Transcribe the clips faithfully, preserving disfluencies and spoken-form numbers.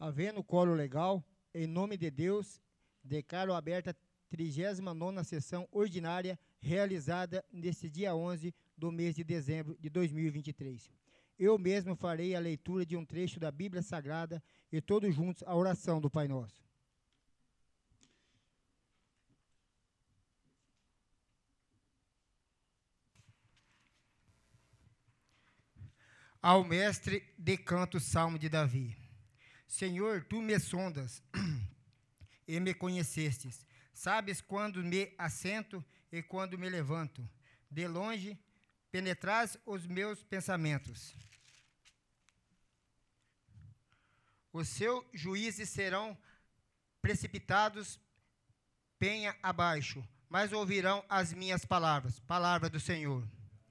Havendo quórum legal, em nome de Deus, declaro aberta a trigésima nona sessão ordinária realizada neste dia onze do mês de dezembro de dois mil e vinte e três. Eu mesmo farei a leitura de um trecho da Bíblia Sagrada e todos juntos a oração do Pai Nosso. Ao mestre de canto salmo de Davi. Senhor, tu me sondas e me conhecestes. Sabes quando me assento e quando me levanto. De longe penetrais os meus pensamentos. Os seus juízes serão precipitados penha abaixo, mas ouvirão as minhas palavras. Palavra do Senhor.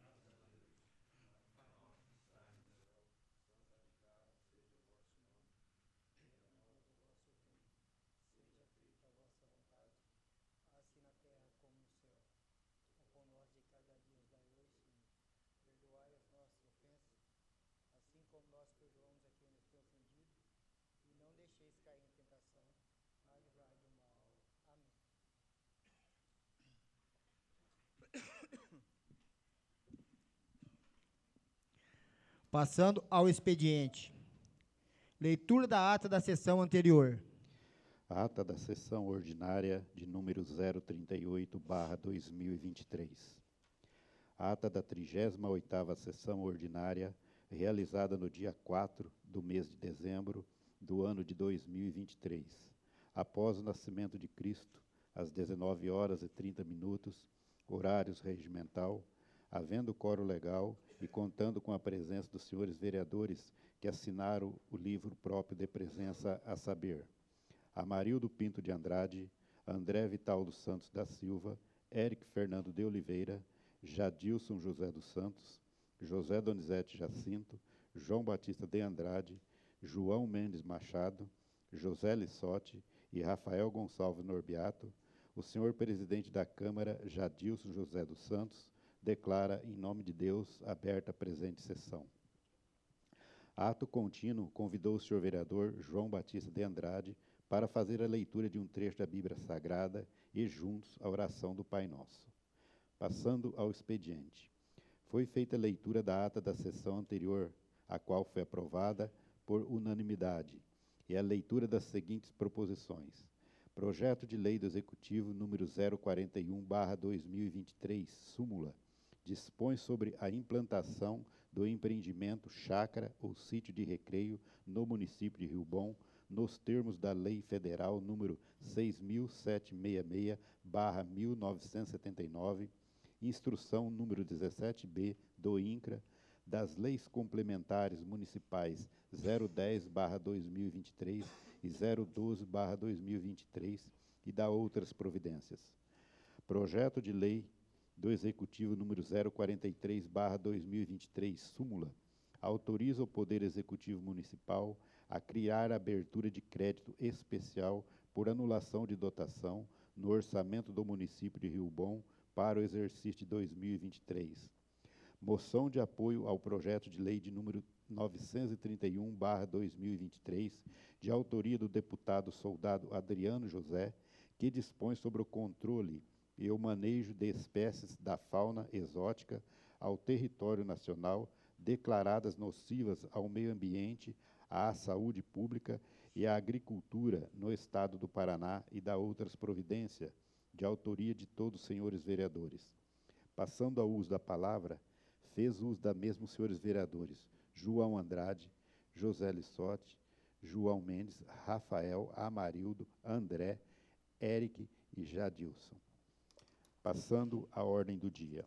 Passando ao expediente. Leitura da ata da sessão anterior. Ata da sessão ordinária de número zero trinta e oito barra dois mil e vinte e três. Ata da trigésima oitava sessão ordinária realizada no dia quatro do mês de dezembro do ano de dois mil e vinte e três. Após o nascimento de Cristo, às dezenove horas e trinta minutos, horários regimental, havendo quórum legal e contando com a presença dos senhores vereadores que assinaram o livro próprio de presença, a saber: Amarildo Pinto de Andrade, André Vital dos Santos da Silva, Éric Fernando de Oliveira, Jadilson José dos Santos, José Donizete Jacinto, João Batista de Andrade, João Mendes Machado, José Lissotti e Rafael Gonçalves Norbiato, o senhor presidente da Câmara, Jadilson José dos Santos, declara, em nome de Deus, aberta a presente sessão. Ato contínuo, convidou o senhor vereador João Batista de Andrade para fazer a leitura de um trecho da Bíblia Sagrada e, juntos, a oração do Pai Nosso. Passando ao expediente. Foi feita a leitura da ata da sessão anterior, a qual foi aprovada por unanimidade, e a leitura das seguintes proposições. Projeto de Lei do Executivo número zero quarenta e um barra dois mil e vinte e três, súmula, dispõe sobre a implantação do empreendimento chácara ou sítio de recreio no município de Rio Bom, nos termos da Lei Federal número seis mil setecentos e sessenta e seis barra mil novecentos e setenta e nove, instrução número dezessete B do INCRA, das Leis Complementares Municipais zero dez barra dois mil e vinte e três e zero doze barra dois mil e vinte e três e da outras providências. Projeto de Lei do Executivo número zero quarenta e três barra dois mil e vinte e três, súmula, autoriza o Poder Executivo Municipal a criar a abertura de crédito especial por anulação de dotação no orçamento do município de Rio Bom para o exercício de dois mil e vinte e três. Moção de apoio ao projeto de lei de número novecentos e trinta e um barra dois mil e vinte e três, de autoria do deputado soldado Adriano José, que dispõe sobre o controle e o manejo de espécies da fauna exótica ao território nacional declaradas nocivas ao meio ambiente, à saúde pública e à agricultura no estado do Paraná e da outras providências, de autoria de todos os senhores vereadores. Passando ao uso da palavra, fez uso da mesma os senhores vereadores João Andrade, José Lissotti, João Mendes, Rafael, Amarildo, André, Éric e Jadilson. Passando à ordem do dia.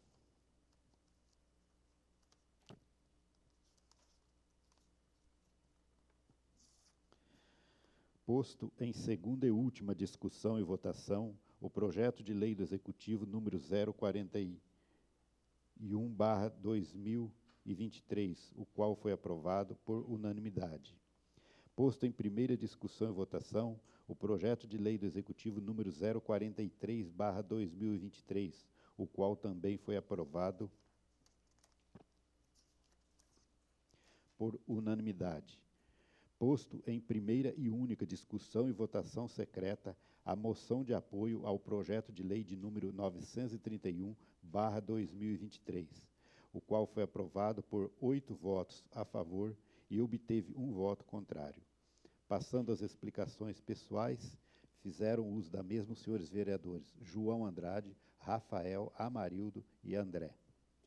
Posto em segunda e última discussão e votação o projeto de lei do Executivo número zero quarenta e um barra dois mil e vinte e três, o qual foi aprovado por unanimidade. Posto em primeira discussão e votação o projeto de lei do Executivo número zero quarenta e três barra dois mil e vinte e três, o qual também foi aprovado por unanimidade. Posto em primeira e única discussão e votação secreta a moção de apoio ao projeto de lei de número novecentos e trinta e um barra dois mil e vinte e três, o qual foi aprovado por oito votos a favor e obteve um voto contrário. Passando às explicações pessoais, fizeram uso da mesma os senhores vereadores João Andrade, Rafael, Amarildo e André.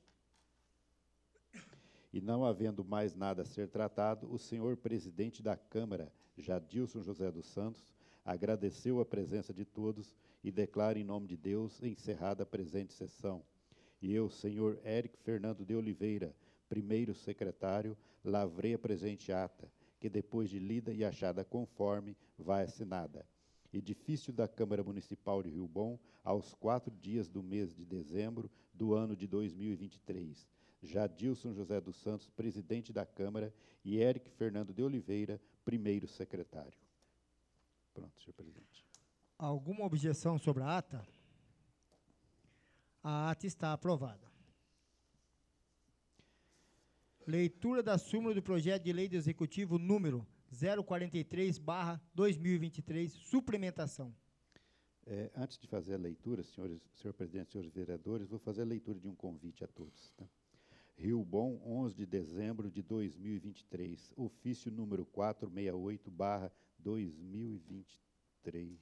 E não havendo mais nada a ser tratado, o senhor presidente da Câmara, Jadilson José dos Santos, agradeceu a presença de todos e declara em nome de Deus encerrada a presente sessão. E eu, senhor Érico Fernando de Oliveira, primeiro secretário, lavrei a presente ata, que depois de lida e achada conforme, vai assinada. Edifício da Câmara Municipal de Rio Bom, aos quatro dias do mês de dezembro do ano de dois mil e vinte e três. Jadilson José dos Santos, presidente da Câmara, e Érico Fernando de Oliveira, primeiro secretário. Pronto, senhor presidente. Alguma objeção sobre a ata? A ata está aprovada. Leitura da súmula do projeto de lei do Executivo número zero quarenta e três barra dois mil e vinte e três, suplementação. É, antes de fazer a leitura, senhores, senhor presidente, senhores vereadores, vou fazer a leitura de um convite a todos. Tá? Rio Bom, onze de dezembro de dois mil e vinte e três, ofício número quatrocentos e sessenta e oito barra dois mil e vinte e três.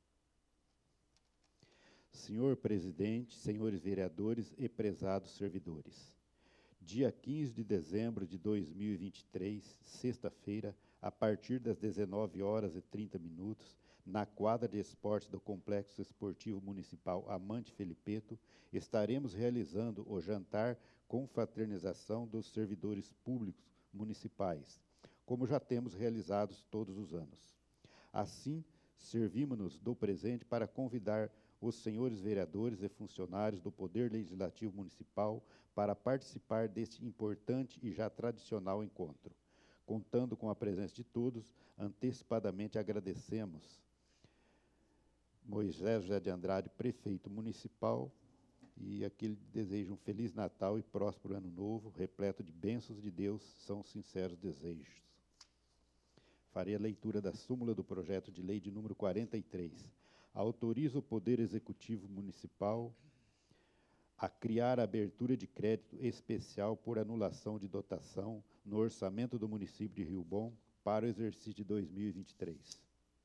Senhor presidente, senhores vereadores e prezados servidores, dia quinze de dezembro de dois mil e vinte e três, sexta-feira, a partir das dezenove horas e trinta minutos, na quadra de esportes do Complexo Esportivo Municipal Amante Felipeto, estaremos realizando o jantar com fraternização dos servidores públicos municipais, como já temos realizados todos os anos. Assim, servimos-nos do presente para convidar os senhores vereadores e funcionários do Poder Legislativo Municipal para participar deste importante e já tradicional encontro. Contando com a presença de todos, antecipadamente agradecemos Moisés José de Andrade, prefeito municipal, e aquele deseja um Feliz Natal e próspero Ano Novo, repleto de bênçãos de Deus, são sinceros desejos. Farei a leitura da súmula do projeto de lei de número quarenta e três. Autoriza o Poder Executivo Municipal a criar a abertura de crédito especial por anulação de dotação no orçamento do município de Rio Bom para o exercício de dois mil e vinte e três.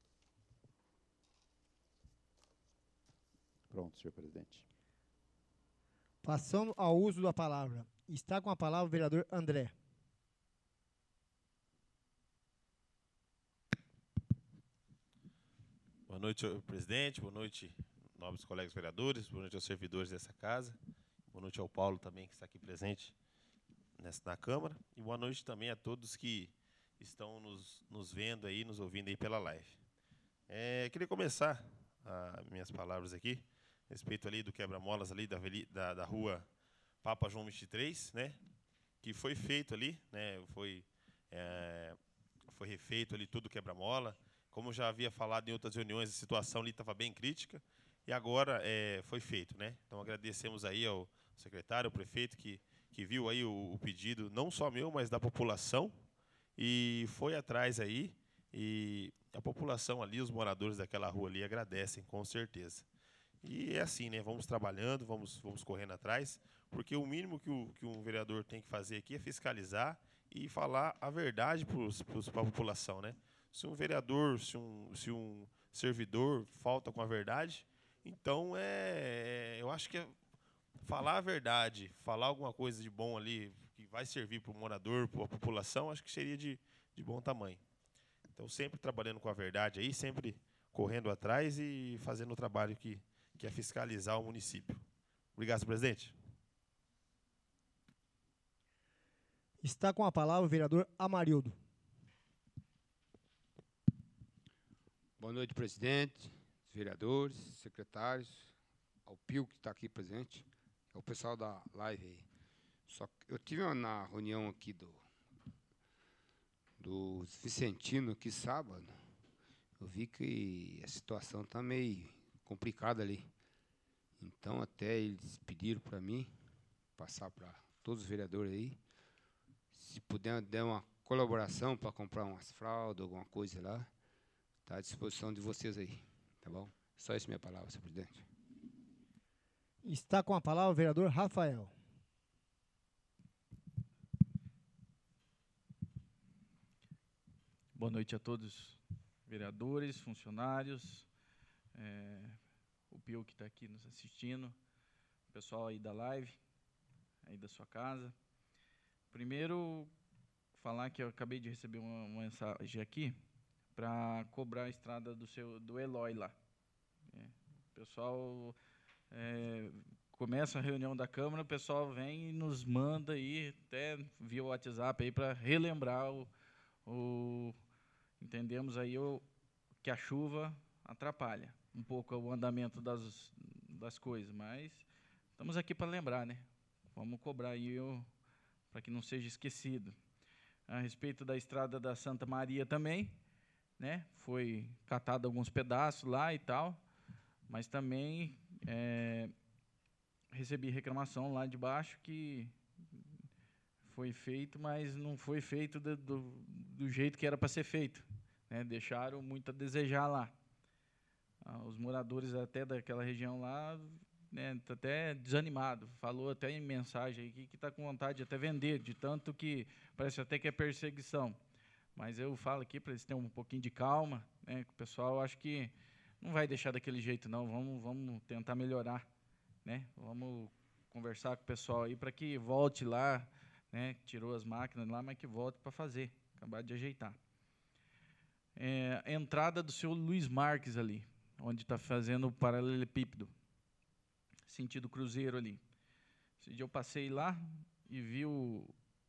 Pronto, senhor presidente. Passando ao uso da palavra. Está com a palavra o vereador André. Boa noite, senhor presidente. Boa noite, nobres colegas vereadores. Boa noite aos servidores dessa casa. Boa noite ao Paulo também, que está aqui presente nessa, na Câmara. E boa noite também a todos que estão nos, nos vendo aí, nos ouvindo aí pela live. É, queria começar as minhas palavras aqui, a respeito ali do quebra-molas ali da, da, da rua Papa João vinte e três, né? Que foi feito ali, né? Foi, é, foi refeito ali tudo quebra-mola. Como já havia falado em outras reuniões, a situação ali estava bem crítica e agora é, foi feito, né? Então agradecemos aí ao secretário, ao prefeito que, que viu aí o, o pedido, não só meu, mas da população, e foi atrás aí, e a população ali, os moradores daquela rua ali agradecem, com certeza. E é assim, né? Vamos trabalhando, vamos, vamos correndo atrás, porque o mínimo que, o, que um vereador tem que fazer aqui é fiscalizar e falar a verdade para a população, né? Se um vereador, se um, se um servidor falta com a verdade, então é, eu acho que é falar a verdade, falar alguma coisa de bom ali, que vai servir para o morador, para a população, acho que seria de, de bom tamanho. Então, sempre trabalhando com a verdade aí, sempre correndo atrás e fazendo o trabalho que, que é fiscalizar o município. Obrigado, senhor presidente. Está com a palavra o vereador Amarildo. Boa noite, presidente, vereadores, secretários, ao Pio que está aqui presente, ao pessoal da live aí. Só que eu tive uma, na reunião aqui do, do Vicentino, aqui sábado, eu vi que a situação está meio complicada ali. Então, até eles pediram para mim, passar para todos os vereadores aí, se puder dar uma colaboração para comprar umas fraldas, alguma coisa lá, está à disposição de vocês aí, tá bom? Só isso minha palavra, senhor presidente. Está com a palavra o vereador Rafael. Boa noite a todos, vereadores, funcionários, é, o Pio que está aqui nos assistindo, o pessoal aí da live, aí da sua casa. Primeiro, falar que eu acabei de receber uma, uma mensagem aqui para cobrar a estrada do, seu, do Eloy lá. É, o pessoal é, começa a reunião da Câmara, o pessoal vem e nos manda aí, até via WhatsApp aí, para relembrar o, o entendemos aí o, que a chuva atrapalha um pouco o andamento das, das coisas, mas estamos aqui para lembrar, né? Vamos cobrar aí para que não seja esquecido. A respeito da estrada da Santa Maria também, né? Foi catado alguns pedaços lá e tal, mas também é, recebi reclamação lá de baixo que foi feito, mas não foi feito do, do, do jeito que era para ser feito, né? Deixaram muito a desejar lá. Ah, os moradores até daquela região lá, né, tá até desanimado, falou até em mensagem aí que está com vontade de até vender, de tanto que parece até que é perseguição. Mas eu falo aqui para eles terem um pouquinho de calma, né, que o pessoal acho que não vai deixar daquele jeito não, vamos, vamos tentar melhorar, né, vamos conversar com o pessoal aí para que volte lá, né, tirou as máquinas lá, mas que volte para fazer, acabar de ajeitar. É, a entrada do seu Luiz Marques ali, onde está fazendo o paralelepípedo, sentido Cruzeiro ali. Esse dia eu passei lá e vi o,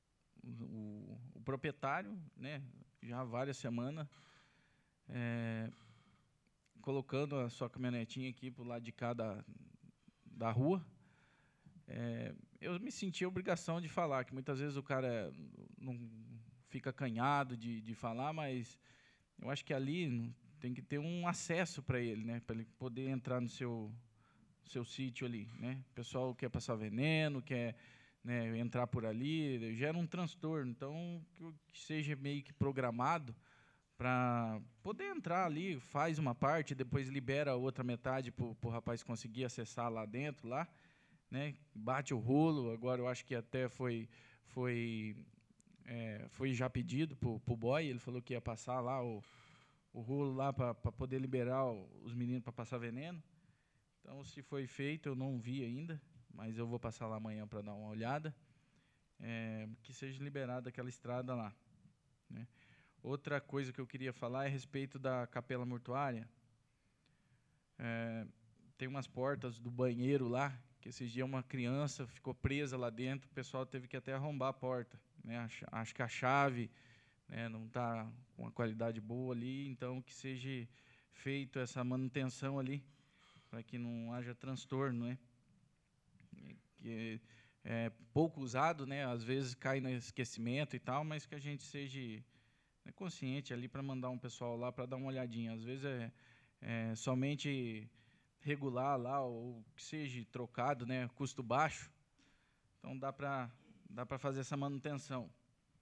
o, o proprietário, né, já há várias semanas, é, colocando a sua caminhonetinha aqui para o lado de cá da, da rua. É, eu me senti a obrigação de falar, que muitas vezes o cara não fica acanhado de, de falar, mas eu acho que ali tem que ter um acesso para ele, né, para ele poder entrar no seu, seu sítio ali, né? O pessoal quer passar veneno, quer, né, entrar por ali, gera um transtorno. Então, que, que seja meio que programado para poder entrar ali, faz uma parte, depois libera a outra metade para o rapaz conseguir acessar lá dentro, lá, né? Bate o rolo. Agora eu acho que até foi, foi, é, foi já pedido para o boy, ele falou que ia passar lá o o rolo lá para poder liberar os meninos para passar veneno. Então, se foi feito, eu não vi ainda, mas eu vou passar lá amanhã para dar uma olhada, é, que seja liberada aquela estrada lá, né? Outra coisa que eu queria falar é a respeito da capela mortuária. É, tem umas portas do banheiro lá, que esses dias uma criança ficou presa lá dentro, o pessoal teve que até arrombar a porta, né? Acho, acho que a chave, né, não está com uma qualidade boa ali, então que seja feito essa manutenção ali, para que não haja transtorno, né? Que é pouco usado, né? Às vezes cai no esquecimento e tal, mas que a gente seja, né, consciente ali para mandar um pessoal lá para dar uma olhadinha. Às vezes é, é somente regular lá, ou que seja trocado, né? Custo baixo. Então dá para dá para fazer essa manutenção.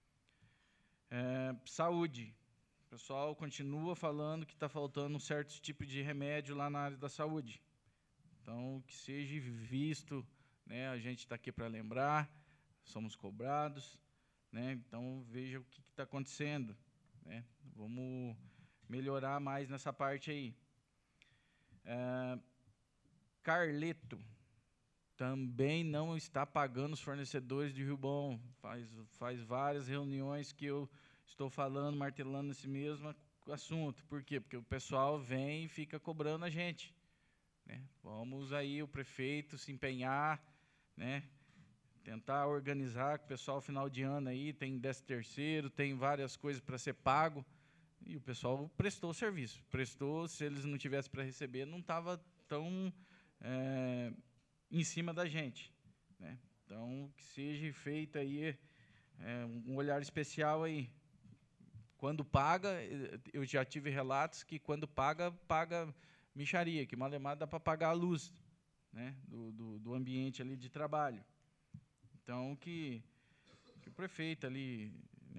É, saúde. O pessoal continua falando que está faltando um certo tipo de remédio lá na área da saúde. Então, que seja visto, né? A gente está aqui para lembrar, somos cobrados, né? Então, veja o que está acontecendo, né? Vamos melhorar mais nessa parte aí. É, Carleto também não está pagando os fornecedores de Rio Bom. Faz, faz várias reuniões que eu estou falando, martelando esse mesmo assunto. Por quê? Porque o pessoal vem e fica cobrando a gente, né? Vamos aí, o prefeito, se empenhar, né? Tentar organizar com o pessoal final de ano aí, tem décimo terceiro, tem várias coisas para ser pago, e o pessoal prestou o serviço. Prestou, se eles não tivessem para receber, não estava tão é, em cima da gente, né? Então, que seja feito aí é, um olhar especial aí. Quando paga, eu já tive relatos que quando paga, paga mixaria, que malemar dá para pagar a luz, né, do, do, do ambiente ali de trabalho. Então, que, que o prefeito ali, né,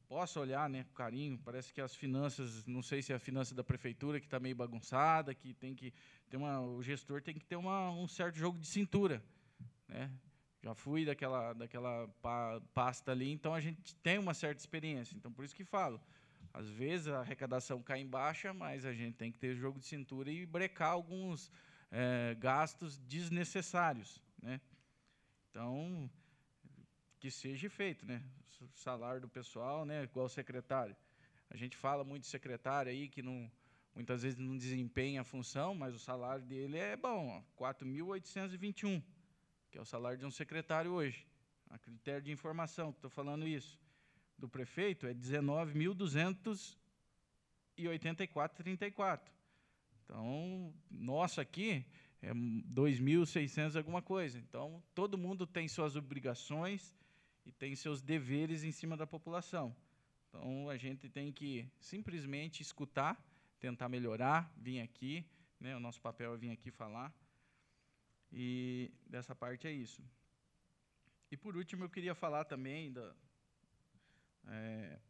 possa olhar, né, com carinho. Parece que as finanças, não sei se é a finança da prefeitura que está meio bagunçada, que tem que ter uma, o gestor tem que ter uma, um certo jogo de cintura, né? Já fui daquela, daquela pa, pasta ali, então a gente tem uma certa experiência. Então, por isso que falo, às vezes a arrecadação cai em baixa, mas a gente tem que ter jogo de cintura e brecar alguns é, gastos desnecessários, né? Então, que seja feito, né? O salário do pessoal, né? Igual o secretário. A gente fala muito de secretário aí que não, muitas vezes não desempenha a função, mas o salário dele é bom, quatro mil oitocentos e vinte e um, que é o salário de um secretário hoje. A critério de informação, estou falando isso. Do prefeito é dezenove mil duzentos e oitenta e quatro vírgula trinta e quatro. Então, nosso aqui é dois mil e seiscentos alguma coisa. Então, todo mundo tem suas obrigações e tem seus deveres em cima da população. Então, a gente tem que simplesmente escutar, tentar melhorar, vir aqui, né? O nosso papel é vir aqui falar. E dessa parte é isso. E, por último, eu queria falar também da, é,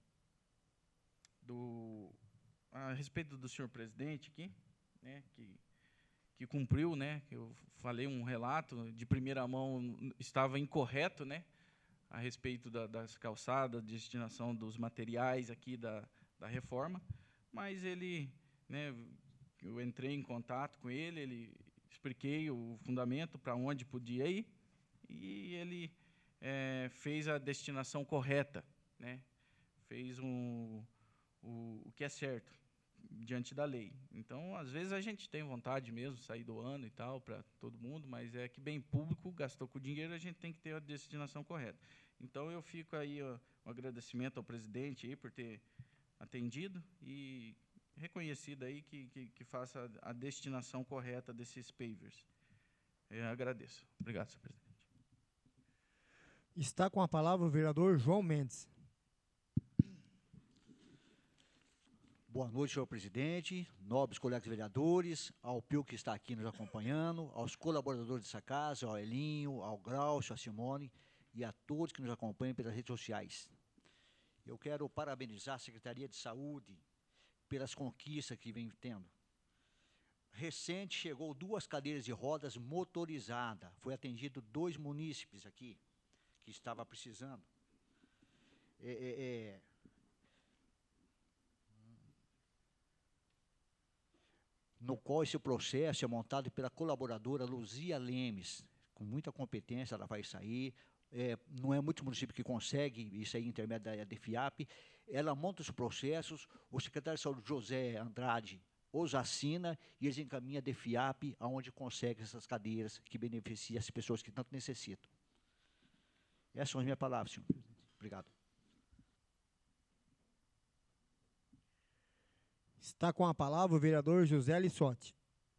do, a respeito do senhor presidente aqui, né, que, que cumpriu, né, que eu falei um relato de primeira mão, estava incorreto, né, a respeito da, das calçadas, destinação dos materiais aqui da, da reforma, mas ele, né, eu entrei em contato com ele, ele expliquei o fundamento para onde podia ir, e ele é, fez a destinação correta, né, fez um, o, o que é certo, diante da lei. Então, às vezes, a gente tem vontade mesmo de sair do ano e tal, para todo mundo, mas é que bem público, gastou com dinheiro, a gente tem que ter a destinação correta. Então, eu fico aí, ó, um agradecimento ao presidente aí por ter atendido e reconhecido aí que, que, que faça a destinação correta desses pavers. Eu agradeço. Obrigado, senhor presidente. Está com a palavra o vereador João Mendes. Boa noite, senhor presidente, nobres colegas vereadores, ao Pio que está aqui nos acompanhando, aos colaboradores dessa casa, ao Elinho, ao Graucio, à Simone e a todos que nos acompanham pelas redes sociais. Eu quero parabenizar a Secretaria de Saúde pelas conquistas que vem tendo. Recente chegou duas cadeiras de rodas motorizadas, foi atendido dois munícipes aqui que estava precisando. É, é, é, no qual esse processo é montado pela colaboradora Luzia Lemes, com muita competência, ela vai sair, é, não é muito município que consegue, isso aí intermédio da D F I A P, ela monta os processos, o secretário de saúde José Andrade os assina e eles encaminham a D F I A P aonde consegue essas cadeiras que beneficiam as pessoas que tanto necessitam. Essas são as minhas palavras, senhor presidente. Obrigado. Está com a palavra o vereador José Lissotti.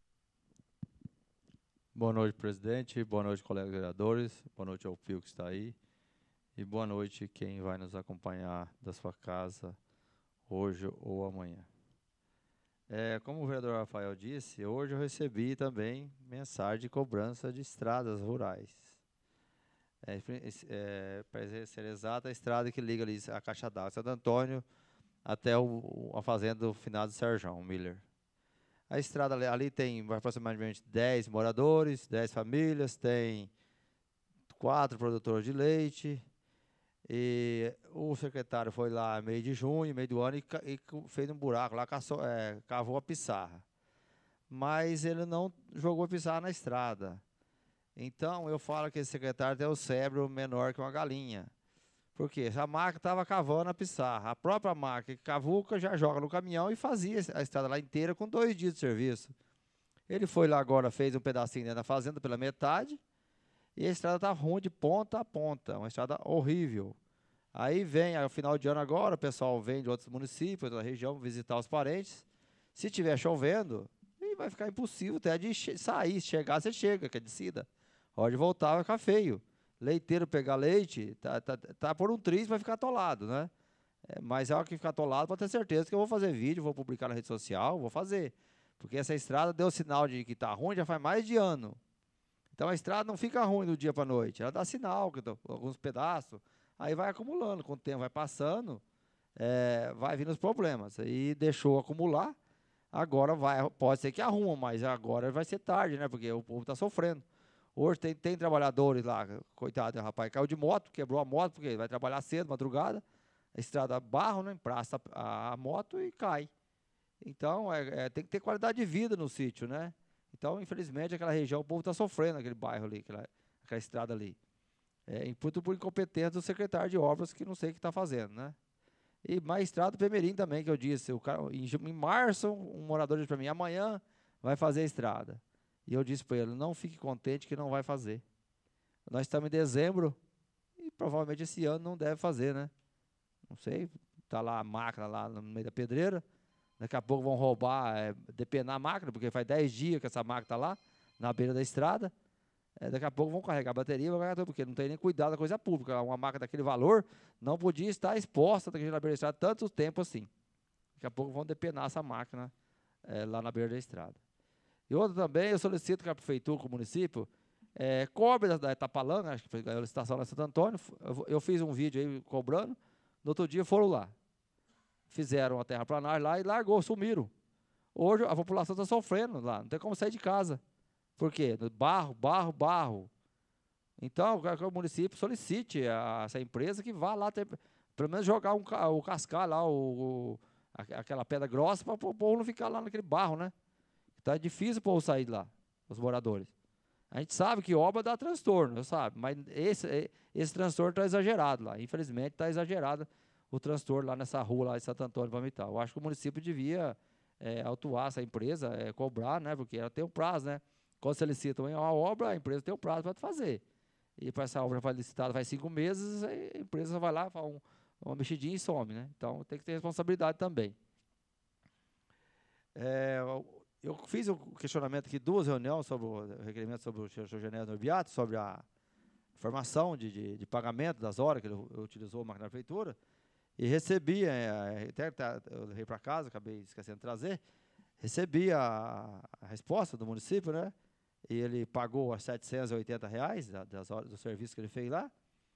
Boa noite, presidente. Boa noite, colegas vereadores. Boa noite ao Pio que está aí. E boa noite quem vai nos acompanhar da sua casa hoje ou amanhã. É, como o vereador Rafael disse, hoje eu recebi também mensagem de cobrança de estradas rurais. É, é, para ser exata, a estrada que liga ali a Caixa d'Água Santo Antônio até o, a fazenda do finado Serjão Miller. A estrada ali, ali tem aproximadamente dez moradores, dez famílias, tem quatro produtores de leite, e o secretário foi lá meio de junho, meio do ano, e, e fez um buraco lá, caçou, é, cavou a pissarra. Mas ele não jogou a pissarra na estrada. Então, eu falo que esse secretário tem o cérebro menor que uma galinha. Por quê? A máquina estava cavando a pissarra. A própria máquina que cavuca já joga no caminhão e fazia a estrada lá inteira com dois dias de serviço. Ele foi lá agora, fez um pedacinho dentro da fazenda pela metade, e a estrada está ruim de ponta a ponta, uma estrada horrível. Aí vem, ao final de ano agora, o pessoal vem de outros municípios, da região, visitar os parentes. Se estiver chovendo, vai ficar impossível até de sair. Se chegar, você chega, que é descida. A hora de voltar vai ficar feio. Leiteiro pegar leite, tá, tá, tá por um triz, vai ficar atolado, né? É, mas a hora que ficar atolado, pode ter certeza que eu vou fazer vídeo, vou publicar na rede social, vou fazer. Porque essa estrada deu sinal de que está ruim, já faz mais de ano. Então a estrada não fica ruim do dia para a noite, ela dá sinal, que tô, alguns pedaços, aí vai acumulando, com o tempo vai passando, é, vai vir os problemas. E deixou acumular, agora vai, pode ser que arruma, mas agora vai ser tarde, né? Porque o povo está sofrendo. Hoje tem, tem trabalhadores lá, coitado, rapaz, caiu de moto, quebrou a moto, porque vai trabalhar cedo, madrugada, a estrada barro, né? Emprasta a, a moto e cai. Então, é, é, tem que ter qualidade de vida no sítio, né? Então, infelizmente, aquela região, o povo está sofrendo, aquele bairro ali, aquela, aquela estrada ali. É, tudo por incompetência do secretário de obras, que não sei o que está fazendo, né? E mais estrada do Pemerim também, que eu disse. O cara, em, em março, um morador disse para mim, amanhã vai fazer a estrada. E eu disse para ele, não fique contente que não vai fazer. Nós estamos em dezembro e provavelmente esse ano não deve fazer, né? Não sei, está lá a máquina lá no meio da pedreira. Daqui a pouco vão roubar, é, depenar a máquina, porque faz dez dias que essa máquina está lá, na beira da estrada. É, daqui a pouco vão carregar a bateria, vão carregar tudo, porque não tem nem cuidado da coisa pública. Uma máquina daquele valor não podia estar exposta daquele na beira da estrada tanto tempo assim. Daqui a pouco vão depenar essa máquina é, lá na beira da estrada. E outro também, eu solicito que a prefeitura, com o município, é, cobre da, da Itapalanga, acho que foi a licitação lá em Santo Antônio. Eu, eu fiz um vídeo aí cobrando, no outro dia foram lá. Fizeram a terraplanagem lá e largou, sumiram. Hoje a população está sofrendo lá, não tem como sair de casa. Por quê? Barro, barro, barro. Então, eu quero que o município solicite a essa empresa que vá lá, ter, pelo menos jogar um, o cascar lá, o, o, aquela pedra grossa, para o povo não ficar lá naquele barro, né? Então é difícil o povo sair de lá, os moradores. A gente sabe que obra dá transtorno, sabe? Mas esse, esse transtorno está exagerado lá. Infelizmente, está exagerado o transtorno lá nessa rua lá de Santo Antônio Palmital. Eu acho que o município devia é, autuar essa empresa, é, cobrar, né? Porque ela tem um prazo, né? Quando você licita uma obra, a empresa tem um prazo para fazer. E para essa obra licitada faz cinco meses, a empresa vai lá, faz um, uma mexidinha e some, né? Então tem que ter responsabilidade também. É, eu fiz um questionamento aqui, duas reuniões sobre o requerimento sobre o senhor Genésio Norbiato, sobre a formação de, de, de pagamento das horas que ele utilizou a máquina da prefeitura. E recebi, é, até eu levei para casa, acabei esquecendo de trazer, recebi a, a resposta do município, né? E ele pagou as setecentos e oitenta reais das horas do serviço que ele fez lá.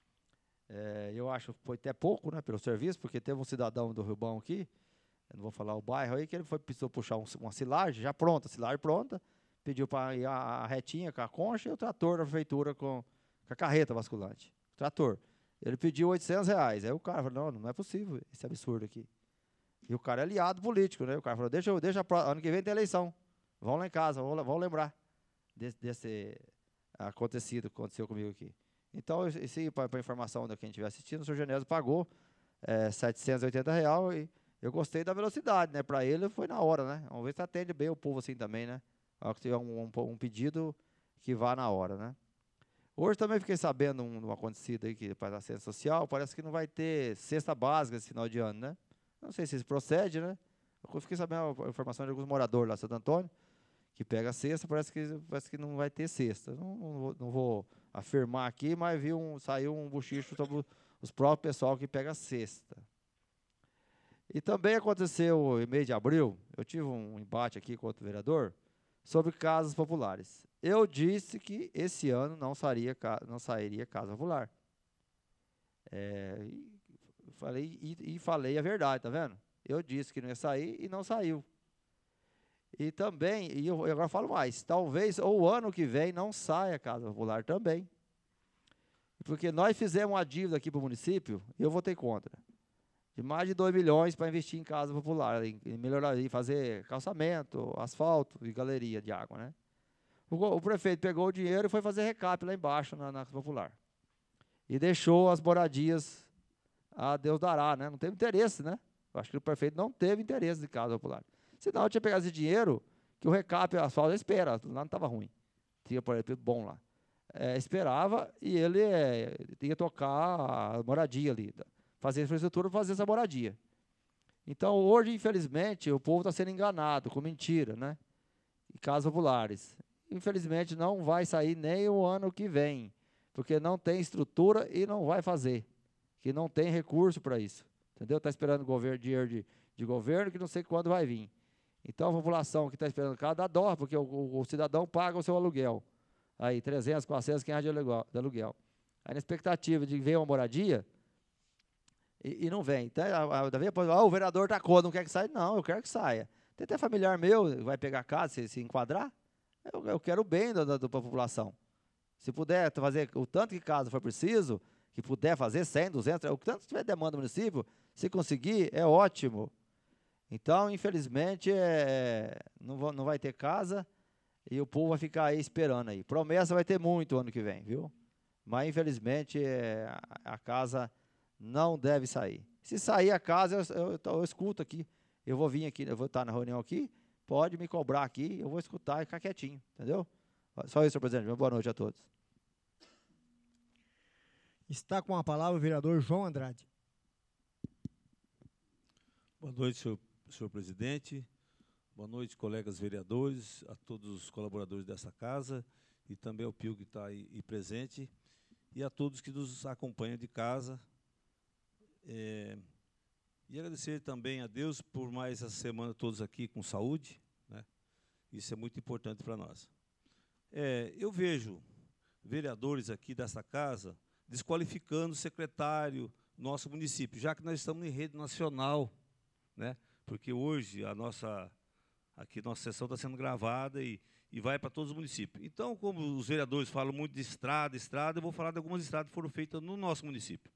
É, eu acho que foi até pouco, né, pelo serviço, porque teve um cidadão do Rio Bom aqui, eu não vou falar o bairro aí, que ele foi, precisou puxar um, uma silagem, já pronta, silagem pronta, pediu para ir a, a retinha com a concha e o trator da prefeitura com, com a carreta basculante. O trator. Ele pediu oitocentos reais. Aí o cara falou, não, não é possível esse absurdo aqui. E o cara é aliado político, né? O cara falou, deixa, deixa ano que vem tem eleição. Vão lá em casa, vão, vão lembrar desse, desse acontecido que aconteceu comigo aqui. Então, isso para informação de quem estiver assistindo, o senhor Genésio pagou é, setecentos e oitenta reais e eu gostei da velocidade, né? Para ele foi na hora, né? Vamos ver se atende bem o povo assim também, né? Se tiver um, um, um pedido que vá na hora, né? Hoje também fiquei sabendo um, um acontecido aí que para a ciência social, parece que não vai ter cesta básica esse final de ano, né? Não sei se isso procede, né? Eu fiquei sabendo a informação de alguns moradores lá em Santo Antônio, que pega a cesta, parece que, parece que não vai ter cesta. Não, não, vou, não vou afirmar aqui, mas vi um, saiu um bochicho sobre os próprios pessoal que pega a cesta. E também aconteceu, em mês de abril, eu tive um embate aqui com outro vereador sobre casas populares. Eu disse que esse ano não sairia, não sairia casa popular. É, e, falei, e, e falei a verdade, tá vendo? Eu disse que não ia sair e não saiu. E também, e eu agora falo mais, talvez o ano que vem não saia casa popular também. Porque nós fizemos uma dívida aqui para o município, eu votei contra. De mais de dois milhões para investir em casa popular, em, em melhorar, em fazer calçamento, asfalto e galeria de água, né? O, o prefeito pegou o dinheiro e foi fazer recap lá embaixo na, na popular. E deixou as moradias a Deus dará, né? Não teve interesse, né? Eu acho que o prefeito não teve interesse de casa popular. Senão eu tinha pegado esse dinheiro, que o recap, o asfalto, espera, lá não estava ruim. Tinha, por exemplo, bom lá. É, esperava e ele é, ia tocar a moradia ali, fazer a infraestrutura para fazer essa moradia. Então, hoje, infelizmente, o povo está sendo enganado com mentira, né? E casas populares. Infelizmente, não vai sair nem o ano que vem, porque não tem estrutura e não vai fazer, que não tem recurso para isso. Entendeu? Está esperando governo, dinheiro de, de governo que não sei quando vai vir. Então, a população que está esperando casa dá dó, porque o, o, o cidadão paga o seu aluguel. Aí, trezentos, quatrocentos, quinhentos reais de aluguel. Aí, na expectativa de ver uma moradia, e, e não vem. Então, a, a, daí, depois, ah, o vereador está contra, não quer que saia. Não, eu quero que saia. Tem até familiar meu, vai pegar casa, se, se enquadrar. Eu, eu quero o bem da, da, da população. Se puder fazer o tanto que casa for preciso, que puder fazer cem, duzentos, o tanto que tiver demanda do município, se conseguir, é ótimo. Então, infelizmente, é, não, vou, não vai ter casa e o povo vai ficar aí esperando aí. Promessa vai ter muito ano que vem, viu? Mas, infelizmente, é, a, a casa não deve sair. Se sair a casa, eu, eu, eu, eu escuto aqui. Eu vou vir aqui, eu vou estar na reunião aqui, pode me cobrar aqui, eu vou escutar e ficar quietinho, entendeu? Só isso, senhor presidente. Boa noite a todos. Está com a palavra o vereador João Andrade. Boa noite, senhor, senhor presidente. Boa noite, colegas vereadores, a todos os colaboradores dessa casa e também ao Pio que está aí, aí presente e a todos que nos acompanham de casa. É, e agradecer também a Deus por mais essa semana todos aqui com saúde, né? Isso é muito importante para nós. É, eu vejo vereadores aqui dessa casa desqualificando o secretário do nosso município, já que nós estamos em rede nacional, né? Porque hoje a nossa, aqui nossa sessão está sendo gravada e, e vai para todos os municípios. Então, como os vereadores falam muito de estrada, estrada, eu vou falar de algumas estradas que foram feitas no nosso município.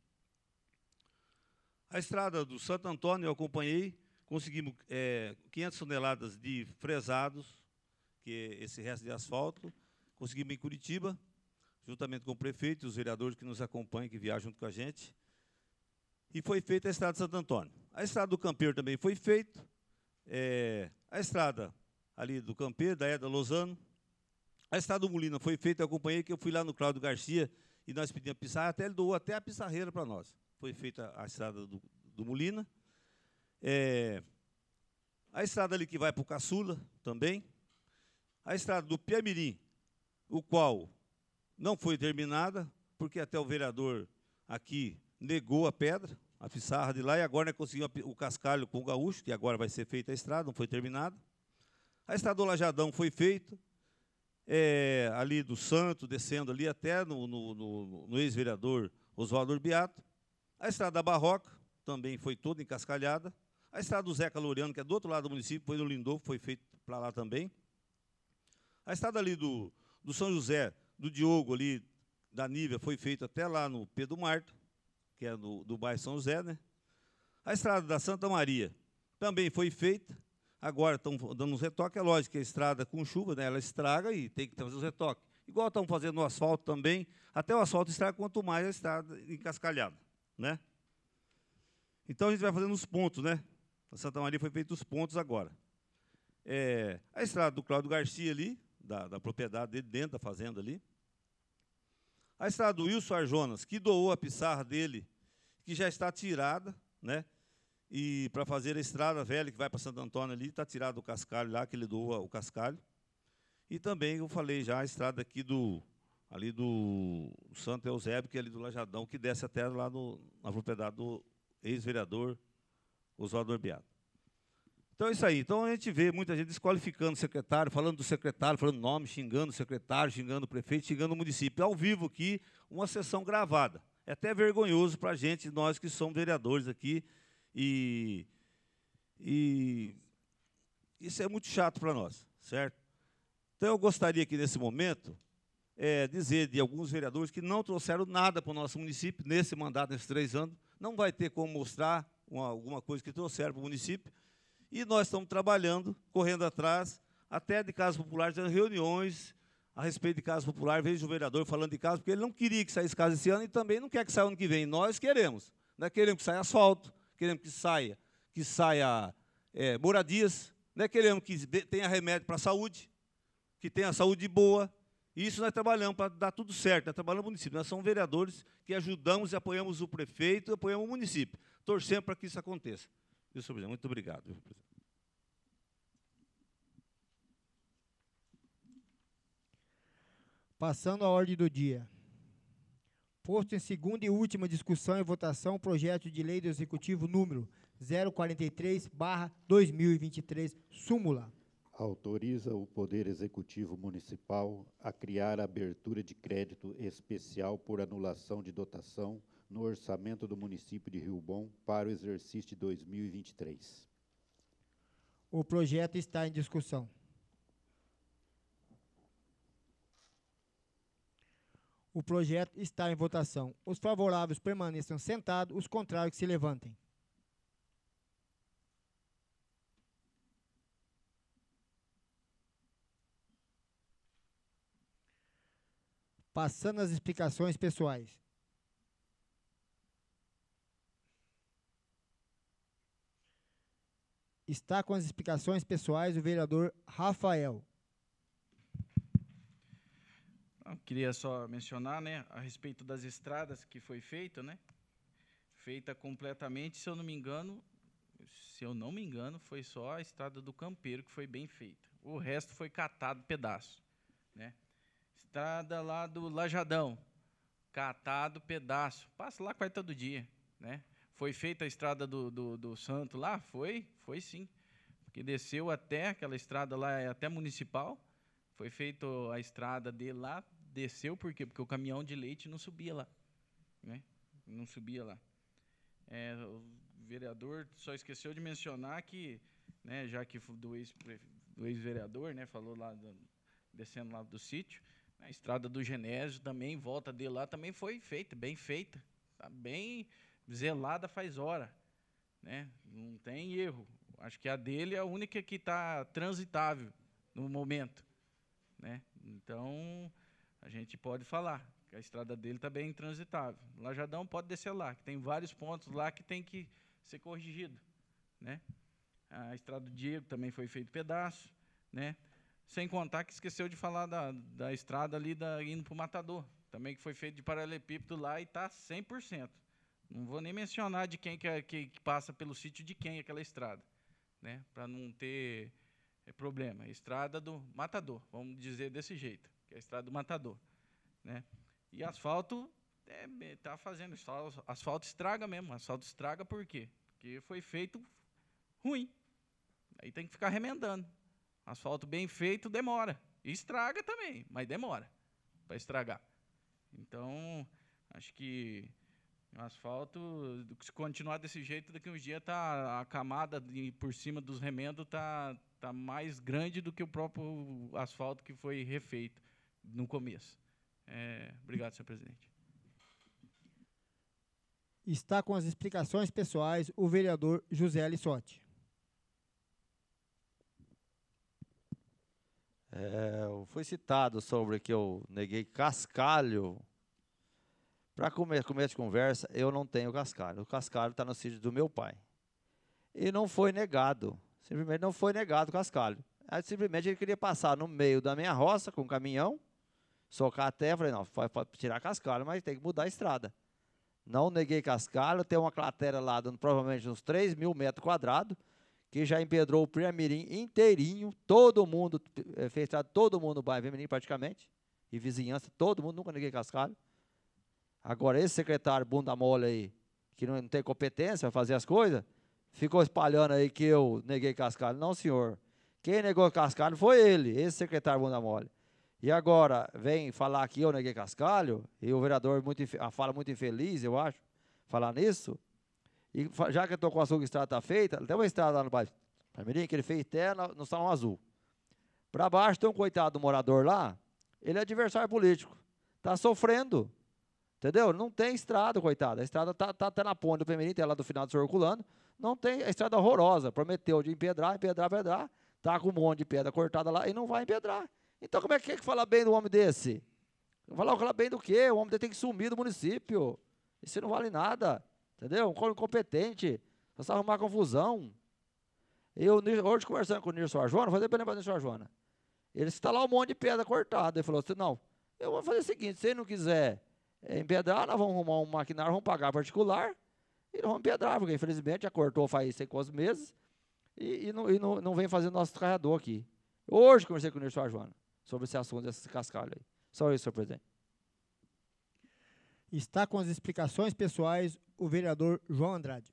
A estrada do Santo Antônio eu acompanhei, conseguimos é, quinhentas toneladas de fresados, que é esse resto de asfalto, conseguimos em Curitiba, juntamente com o prefeito e os vereadores que nos acompanham, que viajam junto com a gente. E foi feita a estrada de Santo Antônio. A estrada do Campeiro também foi feita. É, a estrada ali do Campeiro, da Eda Lozano. A estrada do Molina foi feita, eu acompanhei, que eu fui lá no Cláudio Garcia e nós pedimos a pissarra, até ele doou até a pissarreira para nós. Foi feita a estrada do, do Molina. É, a estrada ali que vai para o Caçula também. A estrada do Piamirim, o qual não foi terminada, porque até o vereador aqui negou a pedra, a pissarra de lá, e agora nós conseguimos o cascalho com o gaúcho, que agora vai ser feita a estrada, não foi terminada. A estrada do Lajadão foi feita, é, ali do Santo, descendo ali até no, no, no, no ex-vereador Oswaldo Urbiato. A estrada da Barroca também foi toda encascalhada. A estrada do Zeca Louriano, que é do outro lado do município, foi no Lindolfo, foi feito para lá também. A estrada ali do, do São José, do Diogo ali, da Nívea, foi feita até lá no Pedro Marto, que é do, do bairro São José, né? A estrada da Santa Maria também foi feita. Agora estão dando uns retoques, é lógico que a estrada com chuva, né, ela estraga e tem que fazer os retoques. Igual estão fazendo no asfalto também, até o asfalto estraga, quanto mais a estrada encascalhada, né? Então a gente vai fazendo os pontos, né? A Santa Maria foi feito os pontos agora. É, a estrada do Cláudio Garcia ali, da, da propriedade dele, dentro da fazenda ali. A estrada do Wilson Arjonas, que doou a pissarra dele, que já está tirada, né? E para fazer a estrada velha que vai para Santo Antônio ali, está tirado o cascalho lá, que ele doa o cascalho. E também, eu falei já, a estrada aqui do, ali do Santo Eusébio, que é ali do Lajadão, que desce até lá no, na propriedade do ex-vereador Oswaldo Urbiato. Então é isso aí. Então a gente vê muita gente desqualificando o secretário, falando do secretário, falando nome, xingando o secretário, xingando o prefeito, xingando o município. Ao vivo aqui, uma sessão gravada. É até vergonhoso para a gente, nós que somos vereadores aqui, e, e isso é muito chato para nós, certo? Então eu gostaria aqui nesse momento é, dizer de alguns vereadores que não trouxeram nada para o nosso município nesse mandato, nesses três anos, não vai ter como mostrar uma, alguma coisa que trouxeram para o município. E nós estamos trabalhando, correndo atrás, até de casas populares, tendo reuniões a respeito de casas populares. Vejo o vereador falando de casa, porque ele não queria que saísse casa esse ano e também não quer que saia ano que vem. Nós queremos. Nós queremos que saia asfalto, queremos que saia, que saia é, moradias, nós queremos que tenha remédio para a saúde, que tenha saúde boa. E isso nós trabalhamos para dar tudo certo. Nós trabalhamos no município. Nós somos vereadores que ajudamos e apoiamos o prefeito e apoiamos o município. Torcemos para que isso aconteça. Muito obrigado. Passando à ordem do dia. Posto em segunda e última discussão e votação o projeto de lei do Executivo número zero quarenta e três barra dois mil e vinte e três, súmula. Autoriza o Poder Executivo Municipal a criar a abertura de crédito especial por anulação de dotação no orçamento do município de Rio Bom para o exercício de dois mil e vinte e três. O projeto está em discussão. O projeto está em votação. Os favoráveis permaneçam sentados, os contrários que se levantem. Passando às explicações pessoais. Está com as explicações pessoais o vereador Rafael. Eu queria só mencionar, né, a respeito das estradas que foi feita, né? Feita completamente, se eu não me engano, se eu não me engano, foi só a estrada do Campeiro que foi bem feita. O resto foi catado pedaço, né? Estrada lá do Lajadão, catado pedaço. Passa lá quase todo dia, né? Foi feita a estrada do, do, do Santo lá? Foi, foi sim. Porque desceu até, aquela estrada lá é até municipal, foi feita a estrada dele lá, desceu, por quê? Porque o caminhão de leite não subia lá, né? Não subia lá. É, o vereador só esqueceu de mencionar que, né, já que do ex-vereador, né, falou lá, do, descendo lá do sítio, a estrada do Genésio também, volta dele lá, também foi feita, bem feita, tá bem zelada faz hora, né? Não tem erro. Acho que a dele é a única que está transitável no momento, né? Então, a gente pode falar que a estrada dele está bem intransitável. Lajadão pode descer lá, que tem vários pontos lá que tem que ser corrigido, né? A estrada do Diego também foi feito pedaço, né? Sem contar que esqueceu de falar da, da estrada ali da, indo para o Matador, também que foi feito de paralelepípedo lá e está cem por cento. Não vou nem mencionar de quem que, é, que, que passa pelo sítio de quem aquela estrada, né? Para não ter é, problema. Estrada do Matador, vamos dizer desse jeito, que é a estrada do Matador, né? E asfalto está é, fazendo, asfalto estraga mesmo, asfalto estraga por quê? Porque foi feito ruim, aí tem que ficar remendando. Asfalto bem feito demora, e estraga também, mas demora para estragar. Então, acho que o asfalto, se continuar desse jeito, daqui a uns dias tá, a camada de, por cima dos remendos está tá mais grande do que o próprio asfalto que foi refeito no começo. É, obrigado, senhor presidente. Está com as explicações pessoais o vereador José Lissotti. É, foi citado sobre que eu neguei cascalho. Para começo de conversa, eu não tenho cascalho. O cascalho está no sítio do meu pai. E não foi negado. Simplesmente não foi negado o cascalho. Aí, simplesmente ele queria passar no meio da minha roça com um caminhão, socar a terra. Falei, não, pode tirar cascalho, mas tem que mudar a estrada. Não neguei cascalho. Tem uma cratera lá, dando provavelmente uns três mil metros quadrados, que já empedrou o Piramirim inteirinho. Todo mundo, fez estrada, todo mundo no bairro Piramirim praticamente. E vizinhança, todo mundo, nunca neguei cascalho. Agora, esse secretário bunda mole aí, que não, não tem competência para fazer as coisas, ficou espalhando aí que eu neguei cascalho. Não, senhor. Quem negou cascalho foi ele, esse secretário bunda mole. E agora, vem falar que eu neguei cascalho, e o vereador muito, fala muito infeliz, eu acho, falar nisso. E já que eu estou com a sua estrada está feita, tem uma estrada lá no bairro Piramirim, que ele fez terra no Salão Azul. Para baixo tem um coitado do morador lá, ele é adversário político, está sofrendo. Entendeu? Não tem estrada, coitado. A estrada está tá, tá na ponte do Piramirim, tem lá do final do senhor Herculano. Não tem, a estrada horrorosa. Prometeu de empedrar, empedrar, empedrar. Está com um monte de pedra cortada lá e não vai empedrar. Então, como é que é que fala bem do homem desse? Falar, falar bem do quê? O homem dele tem que sumir do município. Isso não vale nada. Entendeu? Um incompetente. Você arrumar confusão. Eu, hoje, conversando com o Nilson Arjona, fazer bem para o Nilson Arjona. Ele está lá um monte de pedra cortada. Ele falou assim, não, eu vou fazer o seguinte, se ele não quiser é, empedrar, nós vamos arrumar um maquinário, vamos pagar particular e nós vamos empedrar, porque infelizmente já cortou faz sei quantos meses e, e, não, e não, não vem fazer nosso carregador aqui. Hoje conversei com o Nilson Arjona sobre esse assunto, desse cascalho aí. Só isso, senhor presidente. Está com as explicações pessoais o vereador João Andrade.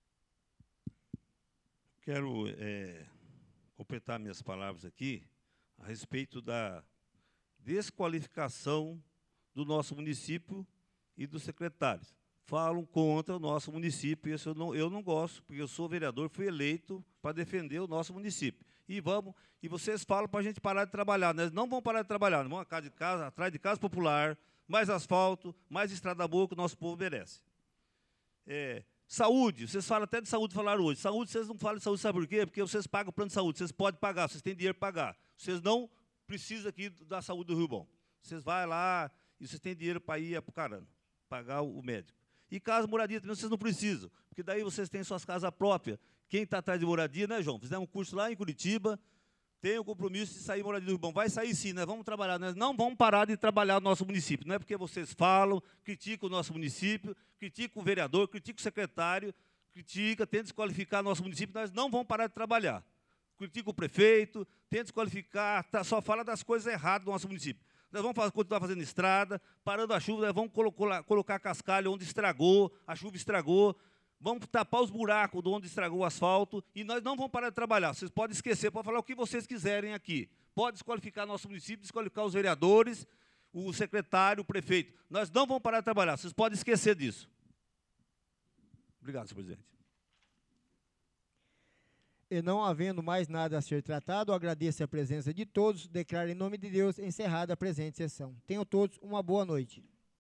Quero é, completar minhas palavras aqui a respeito da desqualificação do nosso município e dos secretários. falam contra o nosso município. Isso eu não, eu não gosto, porque eu sou vereador, fui eleito para defender o nosso município. E vamos, e vocês falam para a gente parar de trabalhar. Nós não vamos parar de trabalhar, nós vamos atrás de casa, atrás de casa popular, mais asfalto, mais estrada boa que o nosso povo merece. É, saúde, vocês falam até de saúde, falaram hoje. Saúde, vocês não falam de saúde, sabe por quê? Porque vocês pagam o plano de saúde, vocês podem pagar, vocês têm dinheiro para pagar. Vocês não precisam aqui da saúde do Rio Bom. Vocês vão lá e vocês têm dinheiro para ir para o caramba, pagar o médico. E casa, moradia também vocês não precisam, porque daí vocês têm suas casas próprias. Quem está atrás de moradia, né, João? Fizemos um curso lá em Curitiba, tem o compromisso de sair moradia do Rio Bom. Vai sair sim, nós vamos trabalhar. Nós não vamos parar de trabalhar no nosso município. Não é porque vocês falam, criticam o nosso município, criticam o vereador, criticam o secretário, criticam, tentam desqualificar o nosso município, nós não vamos parar de trabalhar. Critica o prefeito, tenta desqualificar, tá, só fala das coisas erradas do nosso município. Nós vamos fazer, continuar fazendo estrada, parando a chuva, nós vamos colo colocar cascalho onde estragou, a chuva estragou, vamos tapar os buracos de onde estragou o asfalto, e nós não vamos parar de trabalhar. Vocês podem esquecer, podem falar o que vocês quiserem aqui. Pode desqualificar nosso município, desqualificar os vereadores, o secretário, o prefeito. Nós não vamos parar de trabalhar, vocês podem esquecer disso. Obrigado, senhor presidente. E não havendo mais nada a ser tratado, agradeço a presença de todos, declaro em nome de Deus encerrada a presente sessão. Tenham todos uma boa noite.